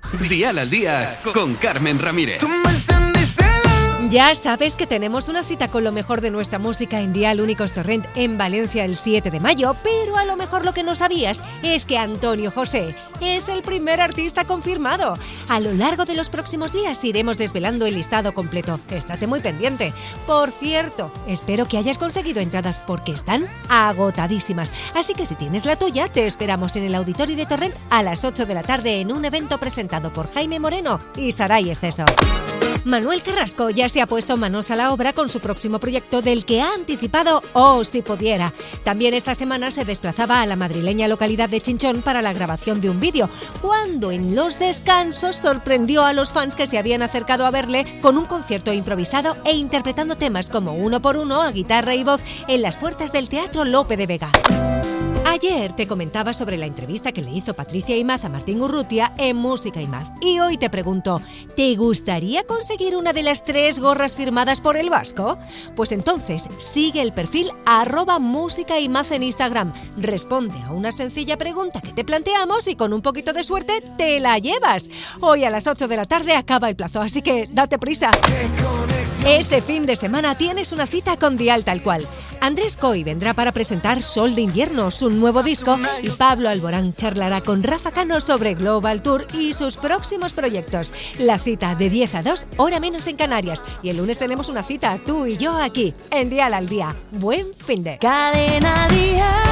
Dial al Día con Carmen Ramírez. Ya sabes que tenemos una cita con lo mejor de nuestra música en Dial Únicos Torrent en Valencia el 7 de mayo, pero a lo mejor lo que no sabías es que Antonio José es el primer artista confirmado. A lo largo de los próximos días iremos desvelando el listado completo. Estate muy pendiente. Por cierto, espero que hayas conseguido entradas porque están agotadísimas. Así que si tienes la tuya, te esperamos en el Auditorio de Torrent a las 8 de la tarde en un evento presentado por Jaime Moreno y Saray Esteso. Manuel Carrasco ya se ha puesto manos a la obra con su próximo proyecto del que ha anticipado Oh si pudiera. También esta semana se desplazaba a la madrileña localidad de Chinchón para la grabación de un vídeo, cuando en los descansos sorprendió a los fans que se habían acercado a verle con un concierto improvisado e interpretando temas como Uno por Uno a guitarra y voz en las puertas del Teatro Lope de Vega. Ayer te comentaba sobre la entrevista que le hizo Patricia Imaz a Martín Urrutia en Música Imaz. Y hoy te pregunto, ¿te gustaría conseguir una de las 3 gorras firmadas por el Vasco? Pues entonces sigue el perfil @musicaimaz en Instagram. Responde a una sencilla pregunta que te planteamos y con un poquito de suerte te la llevas. Hoy a las 8 de la tarde acaba el plazo, así que date prisa. Este fin de semana tienes una cita con Dial Tal Cual. Andrés Coy vendrá para presentar Sol de Invierno, su nuevo disco, y Pablo Alborán charlará con Rafa Cano sobre Global Tour y sus próximos proyectos. La cita de 10 a 2, hora menos en Canarias. Y el lunes tenemos una cita, tú y yo aquí, en Dial al Día. Buen finde. Cadena Dial.